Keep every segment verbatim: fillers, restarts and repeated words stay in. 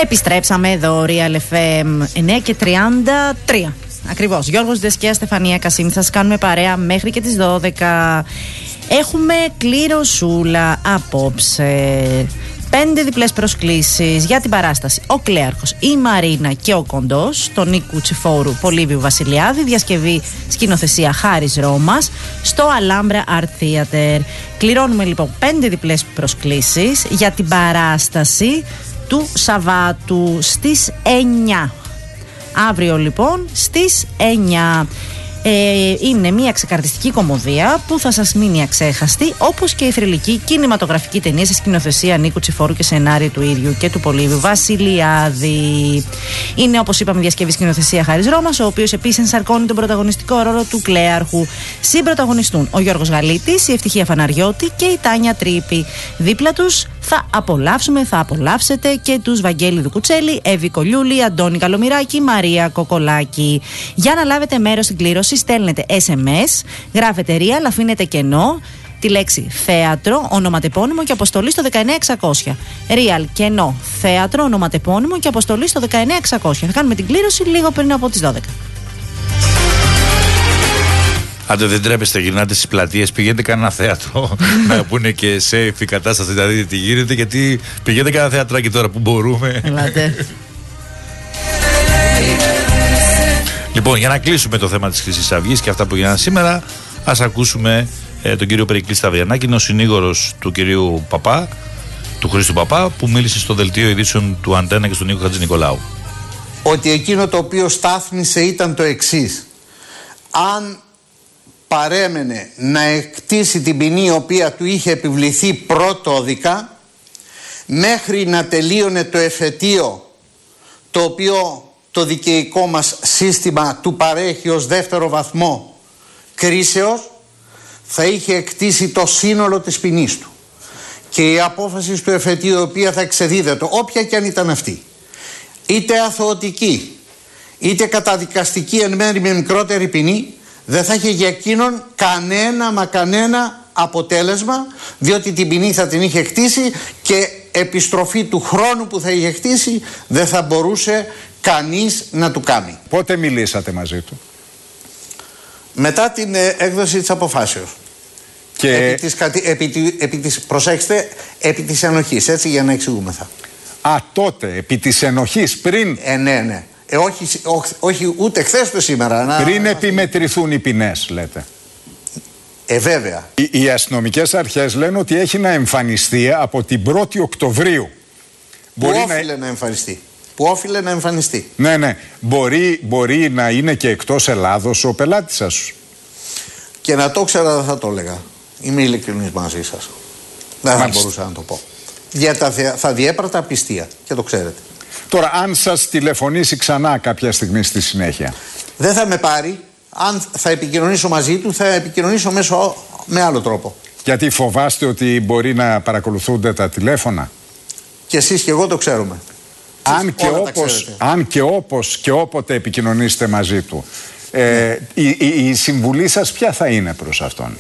Επιστρέψαμε εδώ, Real εφ εμ εννιά και τριάντα τρία. Ακριβώς. Γιώργος Ντεσκέα, Στεφανία Κασίμη. Θα σας κάνουμε παρέα μέχρι και τις δώδεκα. Έχουμε κληροσούλα απόψε. Πέντε διπλές προσκλήσεις για την παράσταση Ο Κλέαρχος, η Μαρίνα και ο Κοντός, τον Νίκου Τσιφόρου, Πολύβιου Βασιλιάδη, διασκευή σκηνοθεσία Χάρης Ρώμας, στο Alhambra Art Theater. Κληρώνουμε λοιπόν πέντε διπλές προσκλήσεις για την παράσταση του Σαββάτου στις εννιά. Αύριο λοιπόν στις εννιά. Ε, είναι μια ξεκαρδιστική κομμωδία που θα σας μείνει αξέχαστη, όπως και η θρυλική κινηματογραφική ταινία σε σκηνοθεσία Νίκου Τσιφόρου και σενάριο του ίδιου και του Πολύβιου Βασιλιάδη. Είναι, όπως είπαμε, διασκευή σκηνοθεσία Χάρης Ρώμας, ο οποίος επίσης ενσαρκώνει τον πρωταγωνιστικό ρόλο του Κλέαρχου. Συμπρωταγωνιστούν ο Γιώργος Γαλίτης, η Ευτυχία Φαναριώτη και η Τάνια Τρίπη. Δίπλα τους θα απολαύσουμε, θα απολαύσετε και τους Βαγγέλη Δουκουτσέλη, Εύη Κολιούλη, Αντώνη Καλομυράκη, Μαρία Κοκολάκη. Για να λάβετε μέρος στην κλήρωση, στέλνετε ες εμ ες, γράφετε Real, αφήνετε κενό, τη λέξη θέατρο, ονοματεπώνυμο και αποστολή στο δεκαεννιά εξακόσια. Real, κενό, θέατρο, ονοματεπώνυμο και αποστολή στο δεκαεννιά εξακόσια. Θα κάνουμε την κλήρωση λίγο πριν από τις δώδεκα. Άντε, δεν τρέπεστε, γυρνάτε στις πλατείες, πηγαίνετε κανένα θέατρο να πούνε και safe η κατάσταση, να δείτε τι γίνεται, γιατί πηγαίνετε κανένα θεατράκι τώρα που μπορούμε. Ελάτε. Λοιπόν, για να κλείσουμε το θέμα της Χρυσής Αυγής και αυτά που γίνανε σήμερα, ας ακούσουμε ε, τον κύριο Περικλή Σταυριανάκη, είναι ο συνήγορος του κυρίου Παπά, του Χρήστου Παπά, που μίλησε στο δελτίο ειδήσεων του Αντένα και στον Νίκο Χατζηνικολάου. Ότι εκείνο το οποίο στάθμισε ήταν το εξής. Αν παρέμενε να εκτίσει την ποινή η οποία του είχε επιβληθεί πρωτόδικα, μέχρι να τελείωνε το εφετείο το οποίο το δικαιικό μας σύστημα του παρέχει ως δεύτερο βαθμό κρίσεως, θα είχε εκτίσει το σύνολο της ποινής του. Και η απόφαση του εφετείου, η οποία θα εξεδίδεται, όποια και αν ήταν αυτή, είτε αθωωτική είτε καταδικαστική εν μέρει με μικρότερη ποινή, δεν θα είχε για εκείνον κανένα μα κανένα αποτέλεσμα, διότι την ποινή θα την είχε εκτίσει και επιστροφή του χρόνου που θα είχε εκτίσει δεν θα μπορούσε κανείς να του κάνει. Πότε μιλήσατε μαζί του? Μετά την ε, έκδοση της αποφάσεως. Και... Επί της, επί, επί, επί της, προσέξτε, επί της ενοχής, έτσι, για να εξηγούμεθα. Α, τότε, επί της ενοχής, πριν... Ε, ναι, ναι. Ε, όχι, όχι, όχι ούτε χθες ούτε σήμερα. Να, πριν να... επιμετρηθούν οι ποινές, λέτε. Ε, βέβαια. Οι, οι αστυνομικές αρχές λένε ότι έχει να εμφανιστεί από την πρώτη Οκτωβρίου. Που μπορεί όφιλε να... να εμφανιστεί. Που όφιλε να εμφανιστεί. Ναι, ναι. Μπορεί, μπορεί να είναι και εκτός Ελλάδος ο πελάτης σας. Και να το ξέρα δεν θα το έλεγα. Είμαι ειλικρινής μαζί σας. Δεν θα μπορούσα να το πω. Για τα, θα διέπρατα πιστία και το ξέρετε. Τώρα, αν σας τηλεφωνήσει ξανά κάποια στιγμή στη συνέχεια, δεν θα με πάρει. Αν θα επικοινωνήσω μαζί του, θα επικοινωνήσω μέσω με άλλο τρόπο. Γιατί φοβάστε ότι μπορεί να παρακολουθούνται τα τηλέφωνα? Και εσείς και εγώ το ξέρουμε. Αν και, όπως, αν και όπως και όποτε επικοινωνήσετε μαζί του, ε, ναι. η, η, η συμβουλή σας ποια θα είναι προς αυτόν?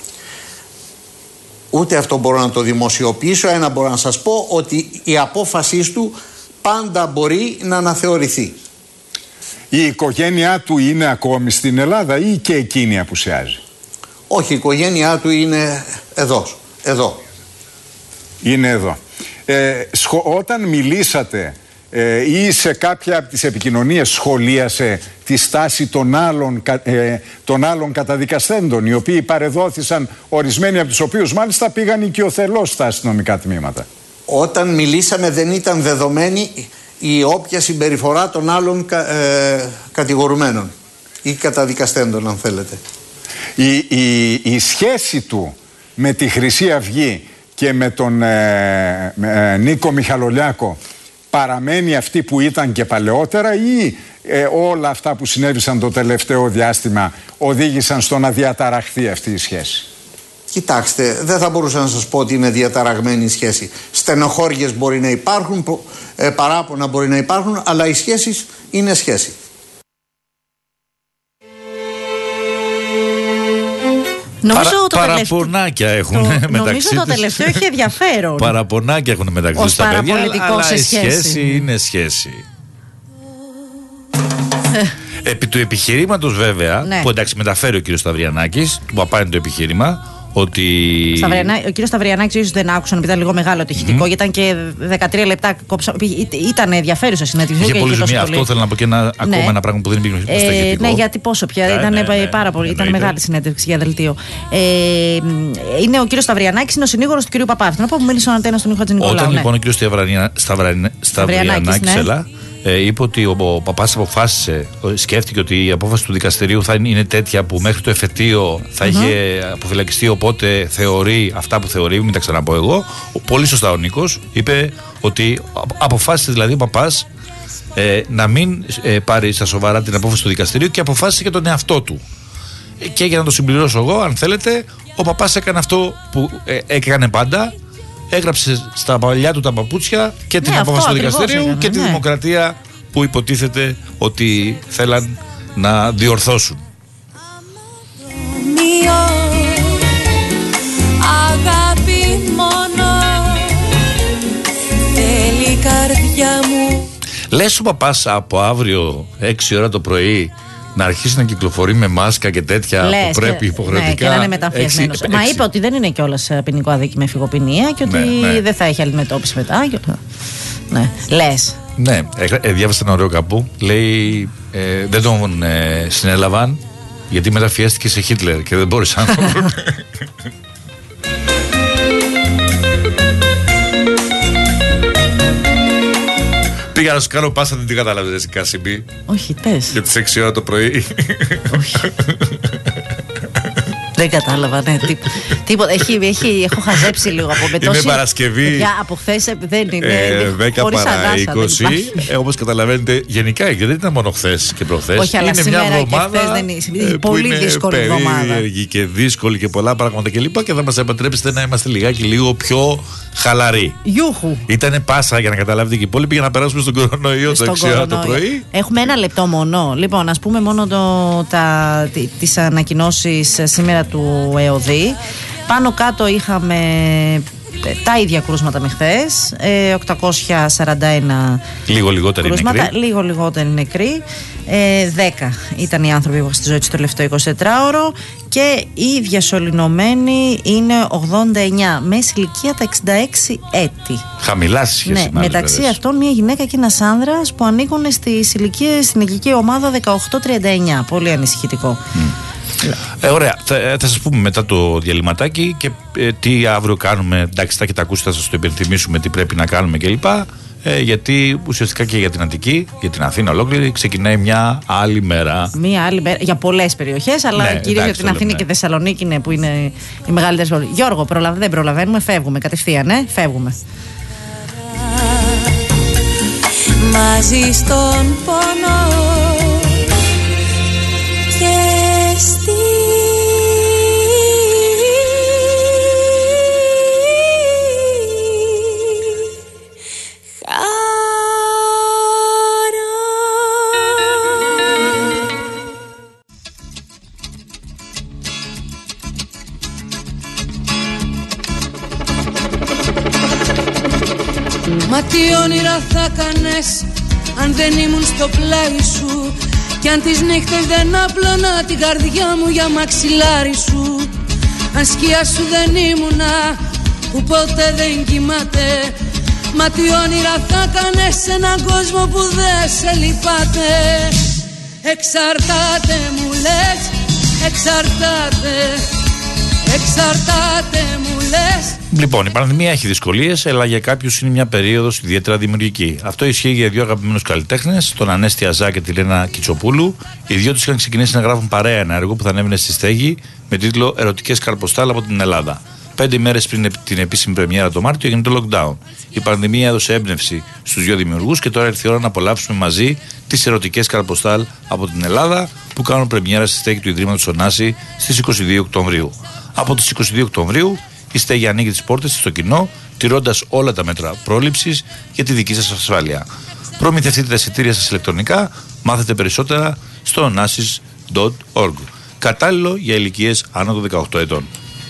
Ούτε αυτό μπορώ να το δημοσιοποιήσω. Ένα μπορώ να σας πω, ότι η απόφασή του πάντα μπορεί να αναθεωρηθεί. Η οικογένειά του είναι ακόμη στην Ελλάδα ή και εκείνη απουσιάζει? Όχι, η οικογένειά του είναι εδώ. Εδώ. Είναι εδώ. Ε, σχο, όταν μιλήσατε ε, ή σε κάποια από τις επικοινωνίες σχολίασε τη στάση των άλλων, ε, των άλλων καταδικαστέντων, οι οποίοι παρεδόθησαν, ορισμένοι από τους οποίους μάλιστα πήγαν οικειοθελώς στα αστυνομικά τμήματα? Όταν μιλήσαμε δεν ήταν δεδομένη η όποια συμπεριφορά των άλλων ε, κατηγορουμένων ή καταδικαστέντων, αν θέλετε. Η, η, η σχέση του με τη Χρυσή Αυγή και με τον ε, ε, Νίκο Μιχαλολιάκο παραμένει αυτή που ήταν και παλαιότερα, ή ε, όλα αυτά που συνέβησαν το τελευταίο διάστημα οδήγησαν στο να διαταραχθεί αυτή η σχέση? Κοιτάξτε, δεν θα μπορούσα να σας πω ότι είναι διαταραγμένη η σχέση. Στενοχώριες μπορεί να υπάρχουν, ε, παράπονα μπορεί να υπάρχουν, αλλά οι σχέσεις είναι σχέση. Νομίζω Παρα, το παραπονάκια έχουν το, μεταξύ νομίζω το τελευταίο έχει ενδιαφέρον. Παραπονάκια έχουν μεταξύ τους τα παιδιά, αλλά η σχέση είναι σχέση. Επί του επιχειρήματος βέβαια, ναι. που εντάξει μεταφέρει ο κύριος Σταυριανάκης, του παπά είναι το επιχείρημα, ότι. Σταυριανά... Ο κύριος Σταυριανάκης ίσως δεν άκουσαν, επειδή ήταν λίγο μεγάλο το ηχητικό, mm. γιατί ήταν και δεκατρία λεπτά κόψα. Ήταν ενδιαφέρουσα συνέντευξη. Είχε πολύ ζημία. Αυτό θέλω να πω και ένα, ναι. ακόμα ένα πράγμα που δεν υπήρχε στο ε, ηχητικό. Ναι, γιατί πόσο πια. Yeah, ήταν ναι, ναι, πάρα πολύ. Ήταν μεγάλη συνέντευξη για δελτίο. Ε, είναι ο κύριος Σταυριανάκης, είναι ο συνήγορος του κύριου Παπά. Να πω που μίλησε ο Αντένα στον Νίκο Χατζηνικολάου. Όταν ναι. λοιπόν ο κύριος Σταυριανάκης Ε, είπε ότι ο, ο παπάς αποφάσισε, σκέφτηκε ότι η απόφαση του δικαστηρίου θα είναι τέτοια που μέχρι το εφετείο θα mm-hmm. είχε αποφυλακιστεί, οπότε θεωρεί αυτά που θεωρεί, μην τα ξαναπώ εγώ. Πολύ σωστά ο Νίκος είπε ότι αποφάσισε δηλαδή ο παπάς ε, να μην ε, πάρει στα σοβαρά την απόφαση του δικαστηρίου και αποφάσισε και τον εαυτό του. Ε, και για να το συμπληρώσω εγώ, αν θέλετε, ο παπάς έκανε αυτό που ε, έκανε πάντα. Έγραψε στα παλιά του τα παπούτσια και την ναι, απόφαση του δικαστηρίου έκανε, και ναι. τη δημοκρατία που υποτίθεται ότι θέλαν να διορθώσουν. Αγάπη μόνο θέλει καρδιά μου. Λες ο παπάς από αύριο έξι ώρα το πρωί να αρχίσει να κυκλοφορεί με μάσκα και τέτοια Λες, που πρέπει υποχρεωτικά. Ναι, και να είναι μεταμφιεσμένος. Μα είπε ότι δεν είναι κιόλας ποινικό αδίκημα με φυγοπινία και ότι ναι, ναι. δεν θα έχει αντιμετώπιση μετά. Και... Ναι, λες. Ναι, ε, διάβασα ένα ωραίο κάπου. Λέει ε, δεν τον ε, συνέλαβαν γιατί μεταφιέστηκε σε Χίτλερ και δεν μπόρεσαν να βρουν. Πήγα να σου κάνω πάσα, δεν την κατάλαβες εσύ Κάσιμπη. Όχι, πες. Για τις έξι ώρα το πρωί. Όχι. Δεν κατάλαβα, ναι. Τίποτα. Έχει, έχει, έχω χαζέψει λίγο από μετά. Είναι Παρασκευή. Για από χθες δεν είναι. Ε, δέκα παρά είκοσι. Ε, όπως καταλαβαίνετε, γενικά δεν ήταν μόνο χθες και προχθές. Όχι, αλλά είναι σήμερα μια εβδομάδα και δεν είναι. Ε, πολύ είναι δύσκολη εβδομάδα. Περίεργη και δύσκολη και πολλά πράγματα κλπ. Και θα μας επιτρέψετε να είμαστε λιγάκι λίγο πιο χαλαροί. Γιούχου. Ήτανε πάσα για να καταλάβετε και οι υπόλοιποι για να περάσουμε στον κορονοϊό το έξι ώρα το πρωί. Έχουμε ένα λεπτό μόνο. Λοιπόν, ας πούμε μόνο τις ανακοινώσεις σήμερα του ΕΟΔΗ. Πάνω κάτω είχαμε τα ίδια κρούσματα με χθες, ε, οκτακόσια σαράντα ένα λίγο λιγότεροι κρούσματα, νεκροί. λίγο λιγότεροι νεκροί. Ε, δέκα ήταν οι άνθρωποι που είχαν στη ζωή του το τελευταίο εικοσιτετράωρο και οι διασωληνωμένοι είναι ογδόντα εννιά, μέση ηλικία τα εξήντα έξι έτη. Χαμηλά στη σχέση ναι, με μεταξύ μέρες. Αυτών μια γυναίκα και ένας άνδρας που ανήκουν στις ηλικίες, στην ηλικική ομάδα δεκαοκτώ τριάντα εννιά. Πολύ ανησυχητικό. Mm. Ε, ωραία, θα, θα σας πούμε μετά το διαλυματάκι και ε, τι αύριο κάνουμε. Εντάξει, θα έχετε ακούσει, θα σας το υπενθυμίσουμε τι πρέπει να κάνουμε κλπ. Ε, γιατί ουσιαστικά και για την Αττική, για την Αθήνα ολόκληρη, ξεκινάει μια άλλη μέρα. Μια άλλη μέρα για πολλές περιοχές, αλλά ναι, κυρίως για την Αθήνα λέμε. Και Θεσσαλονίκη είναι, που είναι οι μεγαλύτερες πόλεις. Γιώργο, προλαβα, δεν προλαβαίνουμε, φεύγουμε κατευθείαν, ε, φεύγουμε. Μαζί στον πόνο και στη Μα τι όνειρα θα κάνες αν δεν ήμουν στο πλάι σου κι αν τις νύχτες δεν απλώνα την καρδιά μου για μαξιλάρι σου. Αν σκιά σου δεν ήμουνα που ποτέ δεν κοιμάται. Μα τι όνειρα θα κάνες σε έναν κόσμο που δεν σε λυπάται. Εξαρτάται μου λες, εξαρτάται, εξαρτάται μου λες. Λοιπόν, η πανδημία έχει δυσκολίες, αλλά για κάποιους είναι μια περίοδος ιδιαίτερα δημιουργική. Αυτό ισχύει για δύο αγαπημένους καλλιτέχνες, τον Ανέστη Αζά και τη Λένα Κιτσοπούλου. Οι δύο τους είχαν ξεκινήσει να γράφουν παρέα ένα έργο που θα ανέβαινε στη Στέγη με τίτλο Ερωτικές καρποστάλ από την Ελλάδα. Πέντε ημέρες πριν την επίσημη πρεμιέρα το Μάρτιο έγινε το lockdown. Η πανδημία έδωσε έμπνευση στους δύο δημιουργούς και τώρα ήρθε η ώρα να απολαύσουμε μαζί τις ερωτικές καρποστάλ από την Ελλάδα που κάνουν πρεμιέρα στη Στέγη του Ιδρύματος Ωνάση στις είκοσι δύο Οκτωβρίου. Από τις είκοσι δύο Οκτωβρίου η Στέγη ανοίγει τις πόρτες της στο κοινό, τηρώντας όλα τα μέτρα πρόληψης για τη δική σας ασφάλεια. Προμηθευτείτε τα εισιτήρια σας ηλεκτρονικά, μάθετε περισσότερα στο onassis τελεία org. κατάλληλο για ηλικίες άνω των δεκαοκτώ ετών.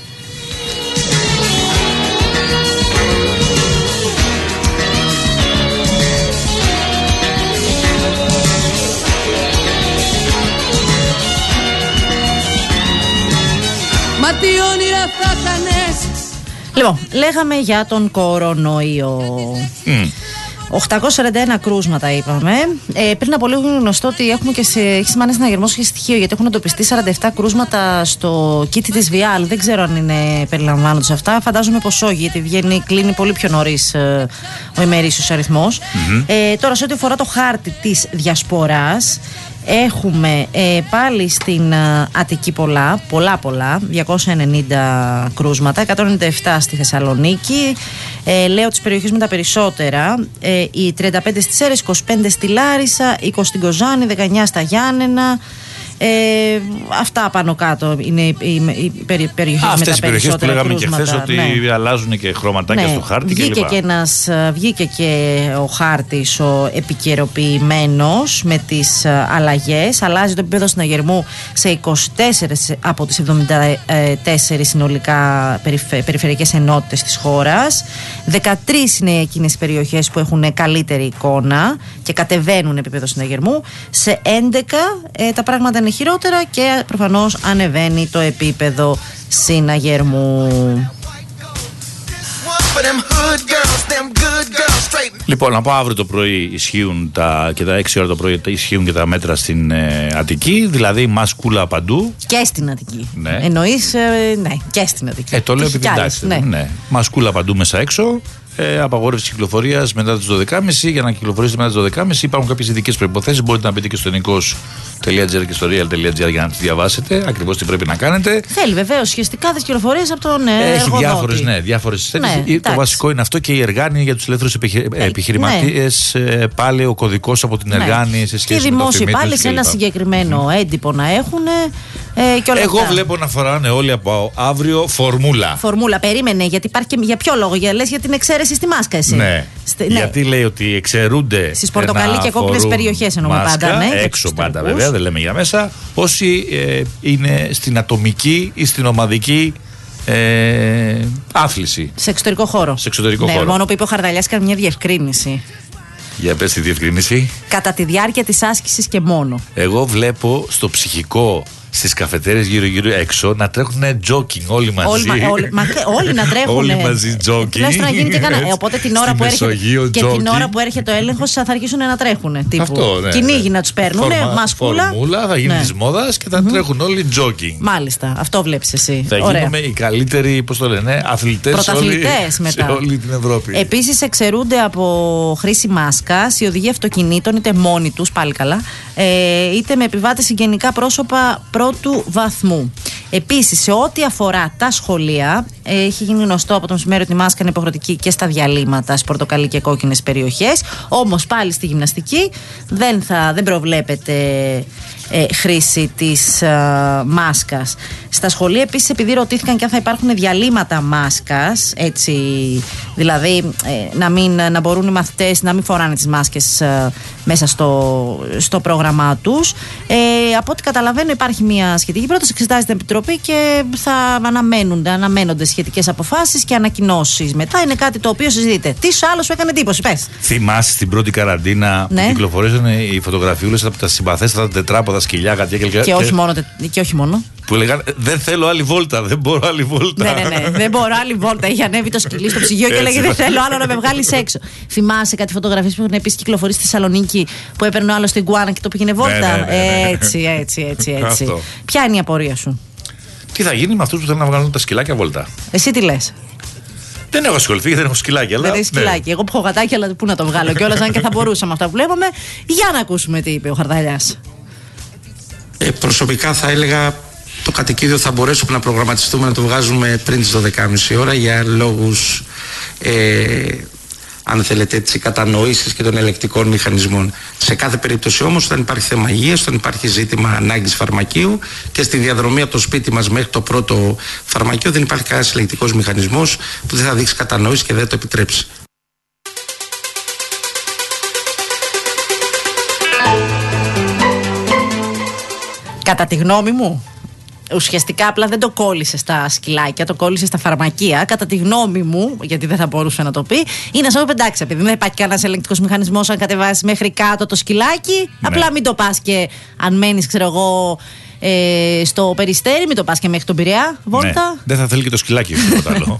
Μα τι όνειρα θα κάνες. Λοιπόν, λέγαμε για τον κορονοϊό. Mm. οκτακόσια σαράντα ένα κρούσματα είπαμε. Ε, πριν από λίγο είναι γνωστό ότι έχουμε και σε, έχει σημάνει συναγερμός και στοιχείο, γιατί έχουν εντοπιστεί σαράντα επτά κρούσματα στο κίτι της Βιάλ. Δεν ξέρω αν είναι περιλαμβάνονται σε αυτά. Φαντάζομαι πως όχι, γιατί βγαίνει, κλείνει πολύ πιο νωρίς ε, ο ημερήσιος αριθμός. Mm-hmm. Ε, τώρα, σε ό,τι αφορά το χάρτη της διασποράς, έχουμε ε, πάλι στην ε, Αττική πολλά, πολλά πολλά, διακόσια ενενήντα κρούσματα, εκατόν ενενήντα επτά στη Θεσσαλονίκη, ε, λέω τις περιοχές με τα περισσότερα, ε, οι τριάντα πέντε στις Σέρρες, είκοσι πέντε στη Λάρισα, είκοσι στην Κοζάνη, δεκαεννιά στα Γιάννενα. Ε, αυτά πάνω κάτω είναι οι, οι, οι περι, περιοχές με τα περισσότερα κρούσματα. Αυτές οι περιοχές που λέγαμε και χθες ότι ναι. αλλάζουν και χρωματάκια ναι. στο χάρτη βγήκε και, και ένας, βγήκε και ο χάρτης ο επικαιροποιημένος με τις αλλαγές. Αλλάζει το επίπεδο συναγερμού σε είκοσι τέσσερις από τις εβδομήντα τέσσερις συνολικά περιφε, περιφερειακές ενότητες της χώρας. δεκατρείς είναι εκείνες οι περιοχές που έχουν καλύτερη εικόνα και κατεβαίνουν επίπεδο συναγερμού. Σε έντεκα ε, τα πράγματα είναι χειρότερα και προφανώς ανεβαίνει το επίπεδο συναγερμού. Λοιπόν, από αύριο το πρωί ισχύουν τα, και τα έξι ώρα το πρωί ισχύουν και τα μέτρα στην ε, Αττική, δηλαδή μασκούλα παντού. Και στην Αττική. Ναι. Εννοείς, ε, ναι, και στην Αττική. Ε, το λέω επειδή εντάξει. Ναι. Ναι. Μασκούλα παντού μέσα έξω. Ε, απαγόρευση κυκλοφορίας μετά τις δώδεκα και μισή. Για να κυκλοφορήσετε μετά τις δώδεκα και μισή υπάρχουν κάποιες ειδικές προϋποθέσεις. Μπορείτε να μπείτε και στο ενικός τελεία τζι άρ και στο real τελεία τζι άρ για να τις διαβάσετε ακριβώς τι πρέπει να κάνετε. Θέλει βεβαίως ουσιαστικά τις κυκλοφορίες από τον ε, Έχει διάφορες, ναι, διάφορες ναι, το τάξη. Βασικό είναι αυτό και η Εργάνη για τους ελεύθερους επιχει... ε, επιχειρηματίες. Ναι. Ε, πάλι ο κωδικός από την Εργάνη ναι. σε σχέση και με το δημόσιοι πάλι σε ένα συγκεκριμένο mm. έντυπο να έχουν. Ε, και όλα Εγώ αυτά. βλέπω να φοράνε όλοι από αύριο φορμούλα. Φορμούλα, περίμενε, γιατί υπάρχει και για ποιο λόγο, για λες για την εξαίρεση στη μάσκα, εσύ. Ναι. Στε, γιατί ναι. λέει ότι εξαιρούνται στις πορτοκαλί και κόκκινες περιοχές εννοούμε πάντα. Ναι, έξω πάντα βέβαια, δεν λέμε για μέσα. Όσοι ε, είναι στην ατομική ή στην ομαδική ε, άθληση. Σε εξωτερικό χώρο. Σε εξωτερικό ναι, χώρο. Μόνο που είπε ο Χαρδαλιάς έκανε μια διευκρίνηση. Για πες τη διευκρίνηση. Κατά τη διάρκεια της άσκησης και μόνο. Εγώ βλέπω στο ψυχικό, στις καφετέρειες γύρω-γύρω έξω να τρέχουν jogging όλοι μαζί. Όλοι, μα, όλοι, μα, όλοι να τρέχουν. Όλοι μαζί jogging. Τουλάχιστον να γίνει και κανένα. Οπότε την ώρα, που έρχεται, και την ώρα που έρχεται ο έλεγχος θα αρχίσουν να τρέχουν. Τύπου. Αυτό, ναι, κυνήγι ναι. να τους παίρνουν. Φορμα, μασκούλα. Φορμούλα, θα γίνει ναι. της μόδας και θα mm-hmm. τρέχουν όλοι jogging. Μάλιστα, αυτό βλέπεις εσύ. Θα Ωραία. γίνουμε οι καλύτεροι, πώς το λένε, αθλητές σε όλη, σε όλη την Ευρώπη. Επίσης εξαιρούνται από χρήση μάσκας οι οδηγοί αυτοκινήτων, είτε μόνοι τους, πάλι καλά, είτε με επιβάτες συγγενικά πρόσωπα πρώτου βαθμού. Επίσης, σε ό,τι αφορά τα σχολεία, έχει γίνει γνωστό από το μεσημέρι ότι η μάσκα είναι υποχρεωτική και στα διαλύματα, στις πορτοκαλί και κόκκινες περιοχές. Όμως πάλι στη γυμναστική δεν, θα, δεν προβλέπεται ε, χρήση της ε, μάσκας. Στα σχολεία επίσης, επειδή ρωτήθηκαν και αν θα υπάρχουν διαλύματα μάσκας, έτσι, δηλαδή ε, να, μην, να μπορούν οι μαθητές να μην φοράνε τις μάσκες ε, μέσα στο, στο πρόγραμμά τους. Ε, από ό,τι καταλαβαίνω υπάρχει μια σχετική πρόταση, εξετάζεται την Επιτροπή και θα αναμένονται, αναμένονται σχετικές αποφάσεις και ανακοινώσεις μετά. Είναι κάτι το οποίο συζητείται. Τι άλλο σου έκανε εντύπωση, πες. Θυμάσαι στην πρώτη καραντίνα ναι. που κυκλοφορήσαν οι φωτογραφιούλες από τα συμπαθέστατα τετράποδα σκυλιά, κάτι και, και, όχι μόνο, και όχι μόνο. Που λέγανε δεν θέλω άλλη βόλτα, δεν μπορώ άλλη βόλτα. Ναι, ναι, ναι, δεν μπορώ άλλη βόλτα. Είχε ανέβει το σκυλί στο ψυγείο και έλεγε δεν θέλω άλλο να με βγάλει έξω. Θυμάσαι κάτι φωτογραφίες που έχουν επίσης κυκλοφορήσει στη Θεσσαλονίκη που έπαιρνε ο άλλος στην Γκουάνα και το πήγαινε βόλτα. Ναι, ναι, ναι, ναι. Έτσι, έτσι, έτσι. έτσι. Ποια είναι η απορία σου? Τι θα γίνει με αυτούς που θέλουν να βγάλουν τα σκυλάκια βόλτα? Εσύ τι λες? Δεν έχω ασχοληθεί, δεν έχω σκυλάκια. Δεν έχει σκυλάκι. Ναι. Εγώ που έχω γατάκι, αλλά πού να το βγάλω κιόλας, αν και θα μπορούσαμε αυτά που βλέπαμε. Για να ακούσουμε τι είπε ο Χαρδαλιάς. Ε, προσωπικά θα έλεγα το κατοικίδιο θα μπορέσουμε να προγραμματιστούμε να το βγάζουμε πριν τις δώδεκα και μισή ώρα για λόγους ε, αν θέλετε έτσι κατανοήσεις και των ελεκτικών μηχανισμών. Σε κάθε περίπτωση όμως όταν υπάρχει θέμα υγείας, όταν υπάρχει ζήτημα ανάγκης φαρμακείου και στη διαδρομή από το σπίτι μας μέχρι το πρώτο φαρμακείο δεν υπάρχει κανένας ελεκτικός μηχανισμός που δεν θα δείξει κατανόηση και δεν το επιτρέψει. Κατά τη γνώμη μου, ουσιαστικά απλά δεν το κόλλησε στα σκυλάκια, το κόλλησε στα φαρμακεία. Κατά τη γνώμη μου, γιατί δεν θα μπορούσε να το πει, είναι σαν να πεντάξει. Επειδή δεν υπάρχει κανένα ελεγκτικός μηχανισμός, αν κατεβάσει μέχρι κάτω το σκυλάκι, ναι. απλά μην το πας και αν μένεις, ξέρω εγώ, ε, στο Περιστέρι, μην το πας και μέχρι τον Πειραιά. Βόλτα. Ναι. Δεν θα θέλει και το σκυλάκι τίποτα άλλο.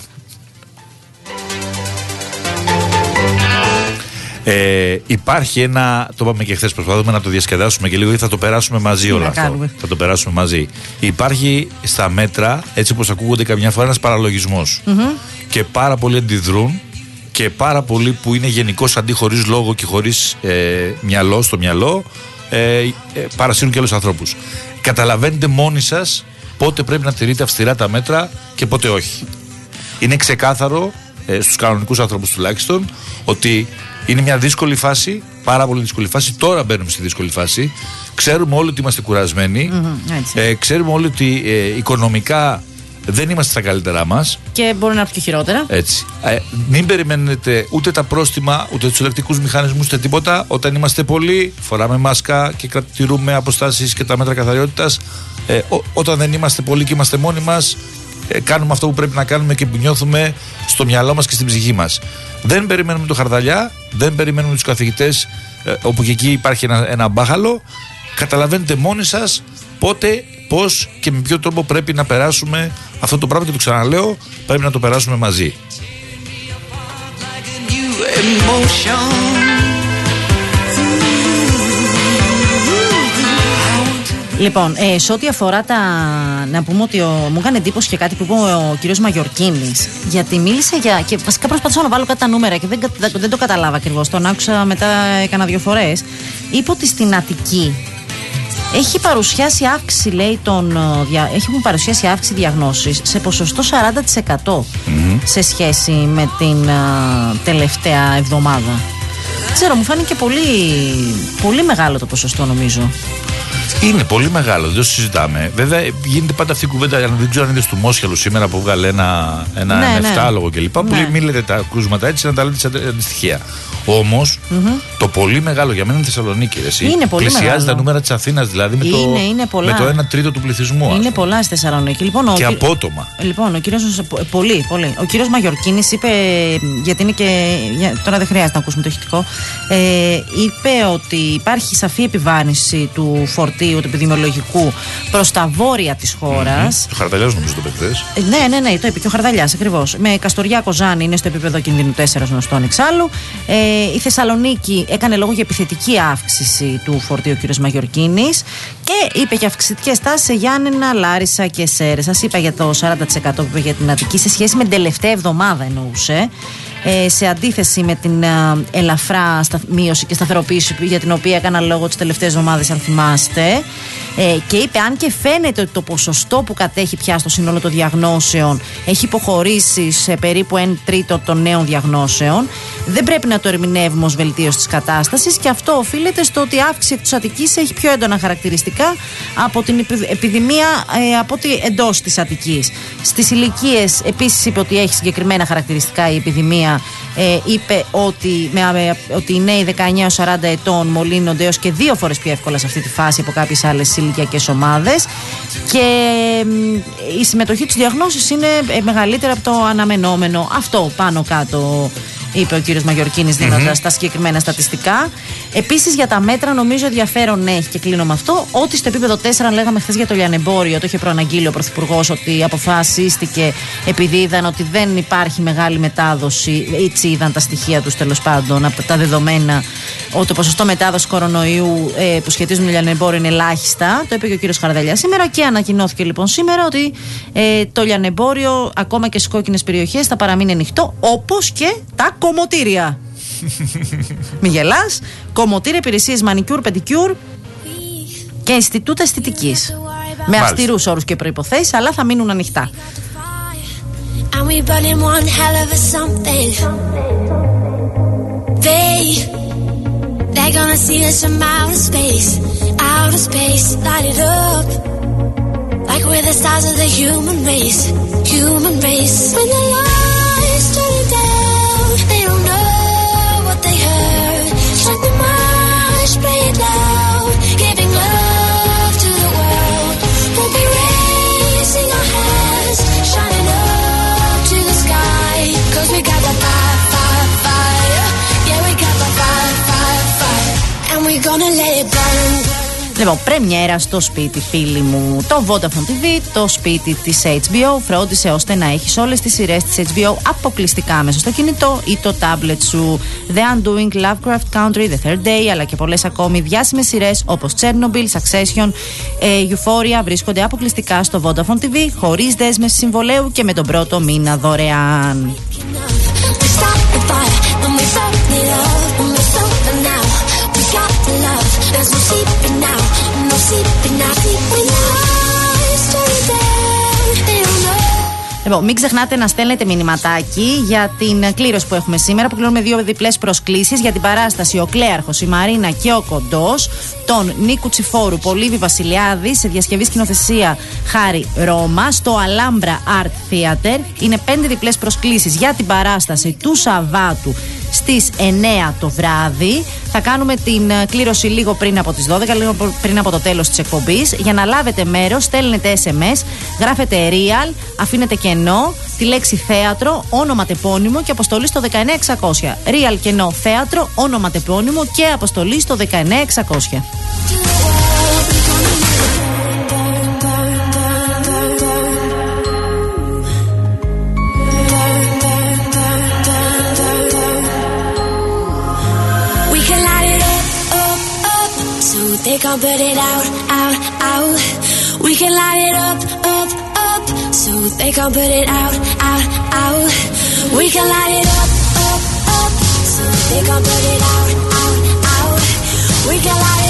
Ε, υπάρχει ένα, το είπαμε και χθες, προσπαθούμε να το διασκεδάσουμε και λίγο ή θα το περάσουμε μαζί όλα αυτό. Κάνουμε. Θα το περάσουμε μαζί. Υπάρχει στα μέτρα, έτσι όπως ακούγονται καμιά φορά, ένας παραλογισμός. Mm-hmm. Και πάρα πολλοί αντιδρούν και πάρα πολλοί που είναι γενικώς αντί χωρίς λόγο και χωρίς ε, μυαλό στο μυαλό ε, ε, παρασύρουν και άλλους ανθρώπους. Καταλαβαίνετε μόνοι σας πότε πρέπει να τηρείτε αυστηρά τα μέτρα και πότε όχι. Είναι ξεκάθαρο ε, στους κανονικούς ανθρώπους τουλάχιστον ότι είναι μια δύσκολη φάση, πάρα πολύ δύσκολη φάση. Τώρα μπαίνουμε στη δύσκολη φάση. Ξέρουμε όλοι ότι είμαστε κουρασμένοι. Mm-hmm, ε, ξέρουμε όλοι ότι ε, οικονομικά δεν είμαστε στα καλύτερά μας. Και μπορεί να έρθει και χειρότερα. Έτσι. Ε, μην περιμένετε ούτε τα πρόστιμα, ούτε τους ελεκτικούς μηχανισμούς, ούτε τίποτα. Όταν είμαστε πολλοί, φοράμε μάσκα και κρατηρούμε αποστάσεις και τα μέτρα καθαριότητας. Ε, ό, όταν δεν είμαστε πολλοί και είμαστε μόνοι μας, ε, κάνουμε αυτό που πρέπει να κάνουμε και που νιώθουμε στο μυαλό μας και στην ψυχή μας. Δεν περιμένουμε το χαρδαλιά, δεν περιμένουμε τους καθηγητές, ε, όπου και εκεί υπάρχει ένα, ένα μπάχαλο. Καταλαβαίνετε μόνοι σας πότε, πώς και με ποιο τρόπο πρέπει να περάσουμε αυτό το πράγμα και το ξαναλέω, πρέπει να το περάσουμε μαζί. Λοιπόν, ε, σε ό,τι αφορά τα. Να πούμε ότι ο, μου έκανε εντύπωση και κάτι που είπε ο κύριος Μαγιορκίνης. Γιατί μίλησε για. Και βασικά προσπαθούσα να βάλω κάτι τα νούμερα και δεν, δεν το καταλάβα ακριβώς. Τον άκουσα μετά, έκανα δύο φορές. Είπε ότι στην Αττική έχει παρουσιάσει αύξηση, λέει, τον, έχουν παρουσιάσει αύξηση διαγνώσης σε ποσοστό σαράντα τοις εκατό mm-hmm. σε σχέση με την α, τελευταία εβδομάδα. Ξέρω, μου φάνηκε πολύ, πολύ μεγάλο το ποσοστό, νομίζω. Είναι πολύ μεγάλο, δεν το συζητάμε. Βέβαια, γίνεται πάντα αυτή η κουβέντα. Δεν ξέρω αν είδες του Μόσχελου σήμερα που βγάλε ένα, ένα ναι, εφτάλογο ναι. κλπ. Ναι. Που μην λέτε τα κρούσματα έτσι, να τα λέτε σε αντιστοιχεία. Όμως, mm-hmm. το πολύ μεγάλο για μένα είναι Θεσσαλονίκη. Εσύ. Είναι πολύ πλησιάζει μεγάλο. Τα νούμερα της Αθήνας, δηλαδή με, είναι, το, είναι πολλά. με το ένα τρίτο του πληθυσμού. Είναι πολλά στη Θεσσαλονίκη. Λοιπόν, και ο, απότομα. Λοιπόν, ο κύριος, πολύ, πολύ. Ο κύριος Μαγιορκίνης είπε, γιατί είναι και. Τώρα δεν χρειάζεται να ακούσουμε το ηχητικό. Ε, είπε ότι υπάρχει σαφή επιβάρυνση του φορτίου, του επιδημιολογικού, προς τα βόρεια της χώρας. Mm-hmm. Ο Χαρδαλιάς νομίζω το είπε χθες. Ε, ναι, ναι, ναι, το είπε και ο Χαρδαλιάς ακριβώς. Με Καστοριά, Κοζάνη είναι στο επίπεδο κινδύνου τέσσερα γνωστών εξάλλου. Ε, η Θεσσαλονίκη έκανε λόγο για επιθετική αύξηση του φορτίου ο κ. Μαγιορκίνης και είπε για αυξητικές τάσεις σε Γιάννενα, Λάρισα και Σέρρες. Σας είπα για το σαράντα τοις εκατό που είπε για την Αττική σε σχέση με την τελευταία εβδομάδα εννοούσε. Ε, σε αντίθεση με την ε, ελαφρά στα, μείωση και σταθεροποίηση για την οποία έκανα λόγο τις τελευταίες εβδομάδες, αν θυμάστε. Ε, και είπε, αν και φαίνεται ότι το ποσοστό που κατέχει πια στο σύνολο των διαγνώσεων έχει υποχωρήσει σε περίπου ένα τρίτο των νέων διαγνώσεων, δεν πρέπει να το ερμηνεύουμε ως βελτίωση της κατάστασης και αυτό οφείλεται στο ότι η αύξηση εκ της Αττικής έχει πιο έντονα χαρακτηριστικά από την επιδημία ε, από ότι εντός της Αττικής. Στις ηλικίες επίσης είπε ότι έχει συγκεκριμένα χαρακτηριστικά η επιδημία. Ε, είπε ότι, με, με, ότι οι νέοι δεκαεννιά έως σαράντα ετών μολύνονται έως και δύο φορές πιο εύκολα σε αυτή τη φάση από κάποιες άλλες ηλικιακές ομάδες και ε, η συμμετοχή της διαγνώσης είναι ε, μεγαλύτερη από το αναμενόμενο. Αυτό πάνω κάτω είπε ο κύριος Μαγιορκίνης δίνοντας mm-hmm. τα συγκεκριμένα στατιστικά. Επίσης για τα μέτρα νομίζω ενδιαφέρον έχει και κλείνω με αυτό ότι στο επίπεδο τέσσερα, λέγαμε χθες για το λιανεμπόριο, το είχε προαναγγείλει ο Πρωθυπουργός ότι αποφασίστηκε επειδή είδαν ότι δεν υπάρχει μεγάλη μετάδοση, έτσι είδαν τα στοιχεία τους τέλος πάντων από τα δεδομένα, ότι το ποσοστό μετάδοση κορονοϊού ε, που σχετίζουν με το λιανεμπόριο είναι ελάχιστα. Το είπε και ο κύριος Χαρδαλιάς σήμερα και ανακοινώθηκε λοιπόν σήμερα ότι ε, το λιανεμπόριο ακόμα και στις κόκκινες περιοχές θα παραμείνει ανοιχτό, όπως και τα κομμωτήρια. Μη γελάς. Κομμωτήρια, υπηρεσίες μανικιούρ, πεντικιούρ και Ινστιτούτα Αισθητικής. Με αυστηρούς όρους και προϋποθέσεις, αλλά θα μείνουν ανοιχτά. They don't know what they heard. Strike the march, play it loud, giving love to the world. We'll be ready. Λοιπόν, πρεμιέρα στο σπίτι, φίλοι μου. Το Vodafone τι βι, το σπίτι της έιτς μπι ο, φρόντισε ώστε να έχεις όλες τις σειρές της έιτς μπι ο αποκλειστικά μέσα στο κινητό ή το tablet σου. The Undoing, Lovecraft Country, The Third Day, αλλά και πολλές ακόμη διάσημες σειρές όπως Chernobyl, Succession, Euphoria βρίσκονται αποκλειστικά στο Vodafone τι βι, χωρίς δέσμευση συμβολέου και με τον πρώτο μήνα δωρεάν. Λοιπόν, μην ξεχνάτε να στέλνετε μηνυματάκι για την κλήρωση που έχουμε σήμερα, που κλείνουμε δύο διπλές προσκλήσεις για την παράσταση Ο Κλέαρχος, η Μαρίνα και ο Κοντός, τον Νίκου Τσιφόρου, Πολύβη Βασιλιάδη, σε διασκευή σκηνοθεσία Χάρη Ρώμα, στο Alhambra Art Theater. Είναι πέντε διπλές προσκλήσεις για την παράσταση του Σαββάτου στις εννέα το βράδυ. Θα κάνουμε την κλήρωση λίγο πριν από τις δώδεκα, λίγο πριν από το τέλος της εκπομπής. Για να λάβετε μέρος, στέλνετε ες εμ ες, γράφετε real, αφήνετε κενό, τη λέξη θέατρο, όνομα τεπώνυμο και αποστολή στο δεκαεννέα εξακόσια. Real κενό θέατρο, όνομα τεπώνυμο και αποστολή στο δεκαεννέα εξακόσια. They can't put it out, out, out. We can light it up, up, up. So they can't put it out, out, out. We can light it up, up, up. So they can't put it out, out, out. We can light it up.